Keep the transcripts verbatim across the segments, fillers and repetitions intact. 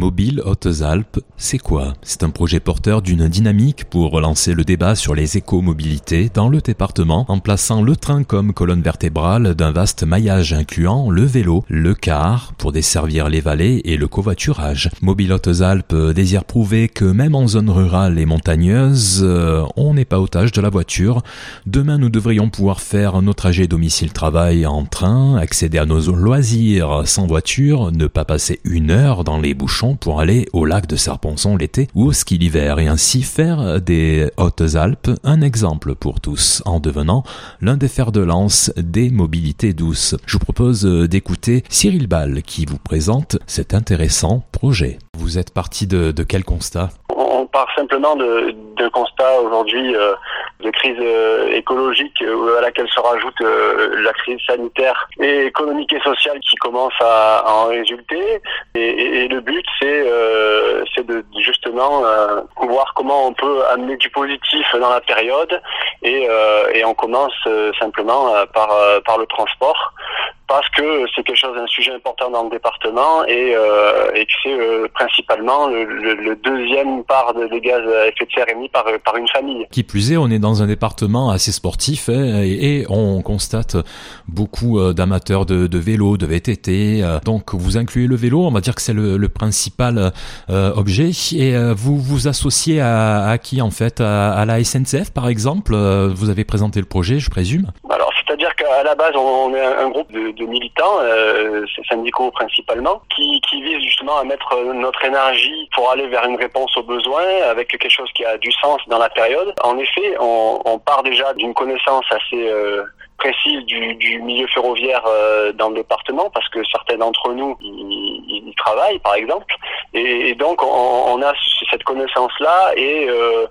Mobile Hautes-Alpes, c'est quoi? C'est un projet porteur d'une dynamique pour relancer le débat sur les écomobilités dans le département en plaçant le train comme colonne vertébrale d'un vaste maillage incluant le vélo, le car pour desservir les vallées et le covoiturage. Mobile Hautes-Alpes désire prouver que même en zone rurale et montagneuse, euh, on n'est pas otage de la voiture. Demain, nous devrions pouvoir faire nos trajets domicile-travail en train, accéder à nos loisirs sans voiture, ne pas passer une heure dans les bouchons pour aller au lac de Serponçon l'été ou au ski l'hiver et ainsi faire des Hautes-Alpes un exemple pour tous en devenant l'un des fers de lance des mobilités douces. Je vous propose d'écouter Cyril Ball qui vous présente cet intéressant projet. Vous êtes parti de, de quel constat ? On part simplement de, de constat aujourd'hui euh, de crise euh, écologique euh, à laquelle se rajoute euh, la crise sanitaire et économique et sociale qui commence à, à en résulter. Et, et, et le but, c'est, euh, c'est de justement euh, voir comment on peut amener du positif dans la période. Et, euh, et on commence euh, simplement euh, par, euh, par le transport. Parce que c'est quelque chose, un sujet important dans le département et, euh, et que c'est euh, principalement le, le, le deuxième part de, des gaz à effet de serre émis par, par une famille. Qui plus est, on est dans un département assez sportif hein, et, et on constate beaucoup d'amateurs de, de vélo, de V T T. Donc vous incluez le vélo, on va dire que c'est le, le principal euh, objet. Et euh, vous vous associez à, à qui en fait à, à la S N C F par exemple. Vous avez présenté le projet, je présume. Alors c'est-à-dire qu'à la base on est un groupe de, de militants, euh, syndicaux principalement, qui, qui visent justement à mettre notre énergie pour aller vers une réponse aux besoins avec quelque chose qui a du sens dans la période. En effet, on, on part déjà d'une connaissance assez euh, précise du, du milieu ferroviaire euh, dans le département parce que certains d'entre nous y, y travaillent par exemple et, et donc on, on a cette connaissance-là et euh,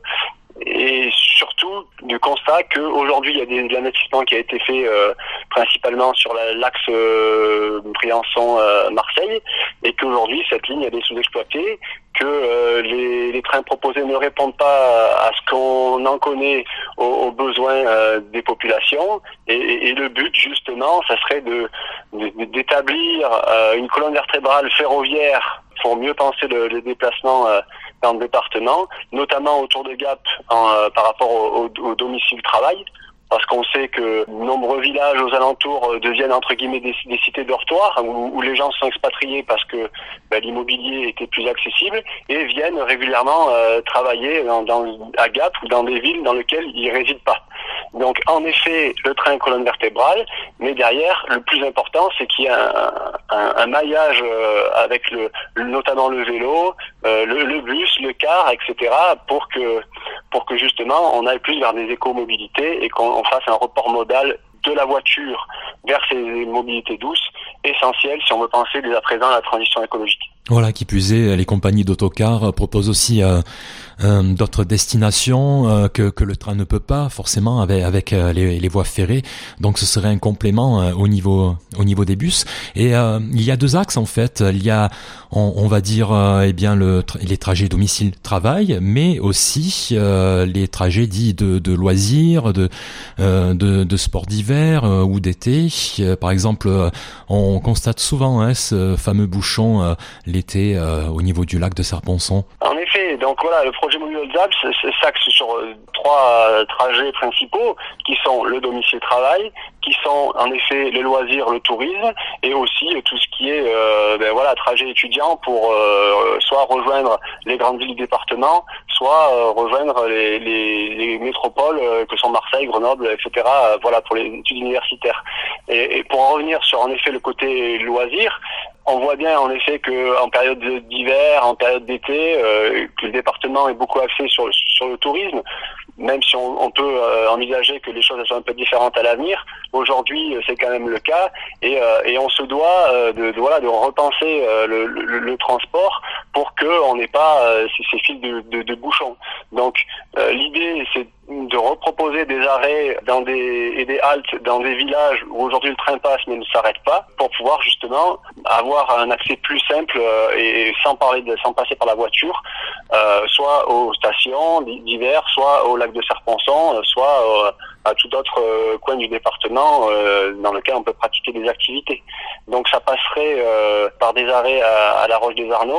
et surtout du constat qu'aujourd'hui il y a des, de l'investissement qui a été fait euh, principalement sur la, l'axe euh, Briançon-Marseille euh, et qu'aujourd'hui cette ligne elle est sous-exploitée, que euh, les, les trains proposés ne répondent pas à ce qu'on en connaît aux, aux besoins euh, des populations et, et, et le but justement ça serait de, de d'établir euh, une colonne vertébrale ferroviaire pour mieux penser le, les déplacements euh, dans le département, notamment autour de Gap en, euh, par rapport au, au, au domicile-travail, parce qu'on sait que de nombreux villages aux alentours euh, deviennent entre guillemets des, des cités dortoirs où, où les gens sont expatriés parce que ben, l'immobilier était plus accessible et viennent régulièrement euh, travailler dans, dans, à Gap ou dans des villes dans lesquelles ils résident pas. Donc en effet, le train colonne vertébrale, mais derrière, le plus important, c'est qu'il y ait un, un, un maillage euh, avec le, notamment le vélo, euh, le, le bus, le car, et cetera, pour que pour que justement on aille plus vers des écomobilités et qu'on on fasse un report modal de la voiture vers ces mobilités douces, essentielles si on veut penser dès à présent à la transition écologique. Voilà, qui plus est, les compagnies d'autocars proposent aussi euh, euh, d'autres destinations euh, que, que le train ne peut pas forcément avec, avec euh, les, les voies ferrées. Donc ce serait un complément euh, au niveau au niveau des bus. Et euh, il y a deux axes en fait. Il y a, on, on va dire, euh, eh bien le les trajets domicile-travail, mais aussi euh, les trajets dits de, de loisirs, de, euh, de de sport d'hiver euh, ou d'été. Euh, par exemple, euh, on constate souvent hein, ce fameux bouchon euh, l'été euh, au niveau du lac de Serponçon. En effet, donc voilà, le projet Mobile Hautes-Alpes s'axe sur euh, trois euh, trajets principaux qui sont le domicile-travail, qui sont en effet les loisirs, le tourisme et aussi euh, tout ce qui est euh, ben voilà trajet étudiant pour euh, soit rejoindre les grandes villes du département, soit euh, rejoindre les, les, les métropoles euh, que sont Marseille, Grenoble, et cetera. Euh, voilà pour les études universitaires. Et, et pour en revenir sur en effet le côté loisirs, on voit bien en effet que en période d'hiver, en période d'été, euh, que le département est beaucoup axé sur le, sur le tourisme, même si on, on peut euh, envisager que les choses soient un peu différentes à l'avenir. Aujourd'hui, c'est quand même le cas, et, euh, et on se doit euh, de, de voilà de repenser euh, le, le, le transport pour que on n'ait pas euh, ces, ces fils de, de, de bouchons. Donc euh, l'idée, c'est de reproposer des arrêts dans des et des haltes dans des villages où aujourd'hui le train passe mais ne s'arrête pas, pour pouvoir justement avoir un accès plus simple euh, et sans parler de, sans passer par la voiture, euh, soit aux stations d'hiver, soit au lac de Serponçon, euh, soit euh, à tout autre euh, coin du département euh, dans lequel on peut pratiquer des activités. Donc ça passerait euh, par des arrêts à, à la Roche des Arnaud,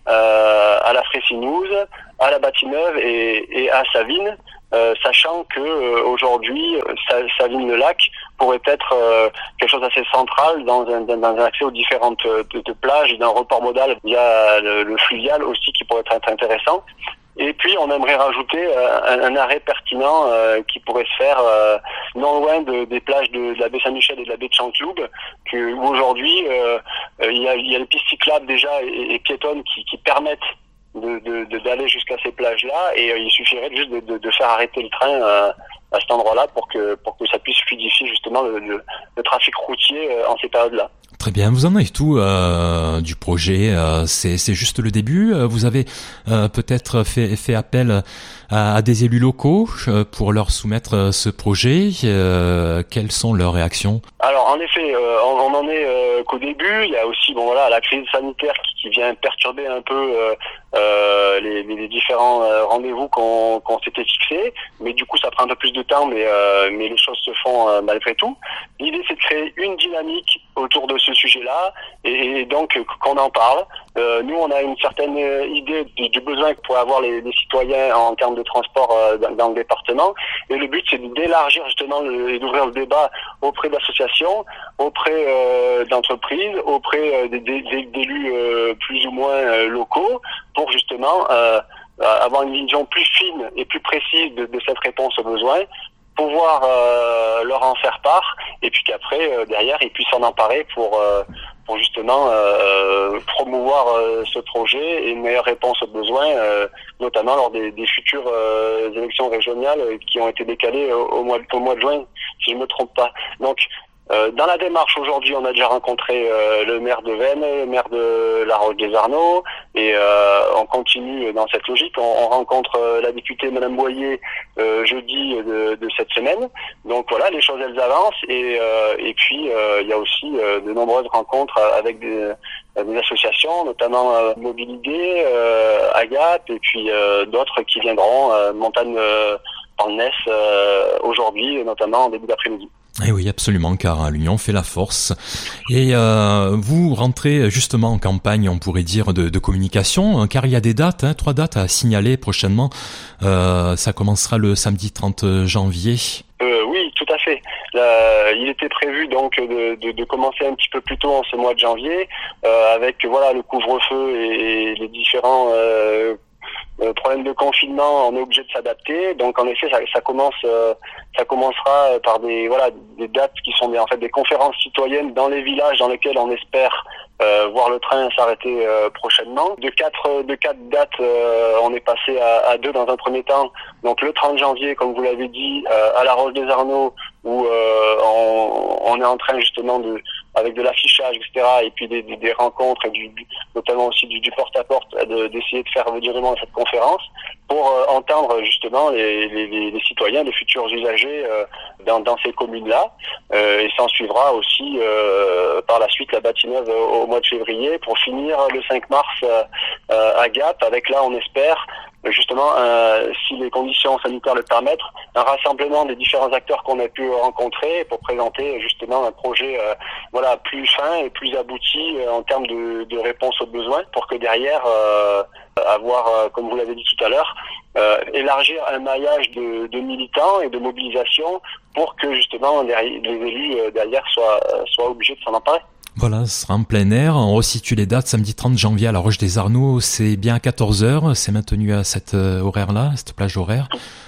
euh, à la Fraissineuse, à la Bâtie-Neuve et, et à Savines, euh, sachant que euh, aujourd'hui Savines-le-Lac pourrait être euh, quelque chose d'assez central dans un, dans un accès aux différentes de, de plages, d'un report modal via le, le fluvial aussi qui pourrait être intéressant. Et puis on aimerait rajouter euh, un, un arrêt pertinent euh, qui pourrait se faire euh, non loin de, des plages de, de la baie Saint-Michel et de la baie de Chanteloube, que, où aujourd'hui euh, il y a, il y a les pistes cyclables déjà et, et piétonnes qui, qui permettent de, de, de, d'aller jusqu'à ces plages-là, et euh, il suffirait juste de, de, de faire arrêter le train euh, à cet endroit-là pour que pour que ça puisse fluidifier justement le, le, le trafic routier euh, en ces périodes-là. Très bien, vous en êtes où euh, du projet euh, c'est, c'est juste le début. Vous avez euh, peut-être fait, fait appel à, à des élus locaux euh, pour leur soumettre euh, ce projet. Euh, quelles sont leurs réactions? Alors en effet, euh, on, on en est euh, qu'au début. Il y a aussi bon voilà la crise sanitaire qui, qui vient perturber un peu euh, euh, les, les différents euh, rendez-vous qu'on, qu'on s'était fixés. Mais du coup, ça prend un peu plus de temps, mais euh, mais les choses se font euh, malgré tout. L'idée, c'est de créer une dynamique autour de ce sujet-là, et, et donc qu'on en parle. Euh, nous, on a une certaine idée du, du besoin que pourraient avoir les, les citoyens en termes de transport euh, dans, dans le département. Et le but, c'est d'élargir justement le, et d'ouvrir le débat auprès d'associations, auprès euh, d'entreprises, auprès euh, des, des, d'élus euh, plus ou moins euh, locaux, pour justement euh, avoir une vision plus fine et plus précise de, de cette réponse aux besoins, pouvoir euh, leur en faire part, et puis qu'après euh, derrière ils puissent en emparer pour euh, pour justement euh, promouvoir euh, ce projet et une meilleure réponse aux besoins, euh, notamment lors des, des futures euh, élections régionales qui ont été décalées au, au mois au mois de juin, si je me trompe pas. Donc Euh, dans la démarche aujourd'hui, on a déjà rencontré euh, le maire de Veynes, le maire de La Roche-des-Arnaud, et euh, on continue dans cette logique. On, on rencontre euh, la députée Madame Boyer euh, jeudi de, de cette semaine. Donc voilà, les choses elles avancent, et, euh, et puis euh, il y a aussi euh, de nombreuses rencontres avec des, des associations, notamment euh, Mobilité, euh, Agap, et puis euh, d'autres qui viendront, euh, Montagne euh, en Ness euh, aujourd'hui, notamment en début d'après-midi. Eh oui, absolument, car l'union fait la force. Et euh, vous rentrez justement en campagne, on pourrait dire, de, de communication, car il y a des dates, hein, trois dates à signaler prochainement. Euh, ça commencera le samedi trente janvier. Euh, oui, tout à fait. Euh, il était prévu donc de, de, de commencer un petit peu plus tôt en ce mois de janvier, euh, avec voilà le couvre-feu et, et les différents euh, Euh, problème de confinement, on est obligé de s'adapter. Donc en effet, ça, ça commence, euh, ça commencera par des voilà des dates qui sont des, en fait des conférences citoyennes dans les villages dans lesquels on espère euh, voir le train s'arrêter euh, prochainement. De quatre de quatre dates, euh, on est passé à, à deux dans un premier temps. Donc le trente janvier, comme vous l'avez dit, euh, à la Roche-des-Arnaud, où euh, on, on est en train justement de avec de l'affichage, et cetera, et puis des, des, des rencontres, et du, notamment aussi du, du porte-à-porte, de, d'essayer de faire venir vraiment cette conférence pour euh, entendre justement les, les, les citoyens, les futurs usagers euh, dans, dans ces communes-là. Euh, et s'en suivra aussi euh, par la suite la Bâtie-Neuve au, au mois de février, pour finir le cinq mars euh, à Gap, avec là, on espère, justement, euh, si les conditions sanitaires le permettent, un rassemblement des différents acteurs qu'on a pu rencontrer pour présenter justement un projet euh, voilà plus fin et plus abouti euh, en termes de, de réponse aux besoins, pour que derrière euh, avoir, euh, comme vous l'avez dit tout à l'heure, euh, élargir un maillage de, de militants et de mobilisation pour que justement derrière, les élus euh, derrière soient, soient obligés de s'en emparer. Voilà, ce sera en plein air. On resitue les dates. Samedi trente janvier à la Roche-des-Arnaud, c'est bien à quatorze heures. C'est maintenu à cette euh, horaire-là, cette plage horaire.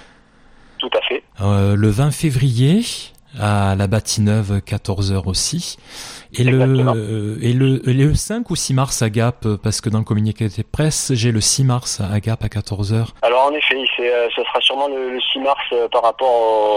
Tout, tout à fait. Euh, le vingt février, à la Bâtie-Neuve, quatorze heures aussi. Et le, euh, et le, et le cinq ou six mars à Gap, parce que dans le communiqué de presse, j'ai le six mars à Gap à quatorze heures. Alors en effet, c'est, euh, ce sera sûrement le, le six mars euh, par rapport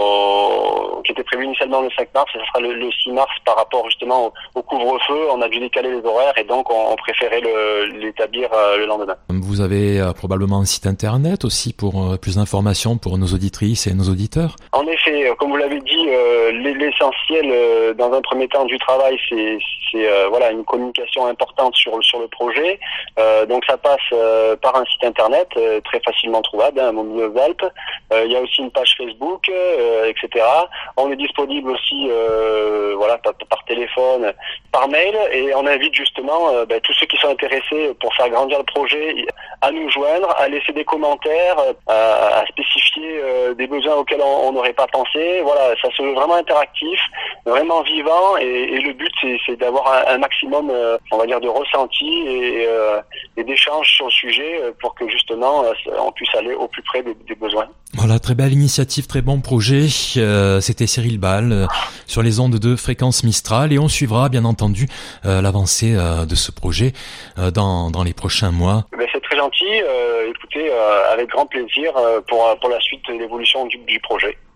au, qui était prévu initialement le cinq mars, et ce sera le, le six mars par rapport justement au, au couvre-feu. On a dû décaler les horaires, et donc on, on préférait le, l'établir euh, le lendemain. Vous avez euh, probablement un site internet aussi pour euh, plus d'informations pour nos auditrices et nos auditeurs. En effet, euh, comme vous l'avez dit, euh, l'essentiel euh, dans un premier temps du travail, c'est c'est euh, voilà une communication importante sur sur le projet. Euh, donc ça passe euh, par un site internet euh, très facilement trouvable. web, hein, Mobiles-Alpes. Euh, il y a aussi une page Facebook, euh, et cetera. On est disponible aussi, euh, voilà, par, par téléphone, par mail, et on invite justement euh, ben, tous ceux qui sont intéressés pour faire grandir le projet à nous joindre, à laisser des commentaires, à, à spécifier euh, des besoins auxquels on n'aurait pas pensé. Voilà, ça se veut vraiment interactif, vraiment vivant, et, et le but c'est, c'est d'avoir un, un maximum, euh, on va dire, de ressenti et, euh, et d'échanges sur le sujet pour que justement euh, on puisse aller au plus près des, des besoins. Voilà, très belle initiative, très bon projet. Euh, c'était Cyril Ball euh, sur les ondes de Fréquence Mistral, et on suivra bien entendu euh, l'avancée euh, de ce projet euh, dans, dans les prochains mois. Ben, c'est très gentil. Euh, écoutez, euh, avec grand plaisir euh, pour, pour la suite de l'évolution du, du projet.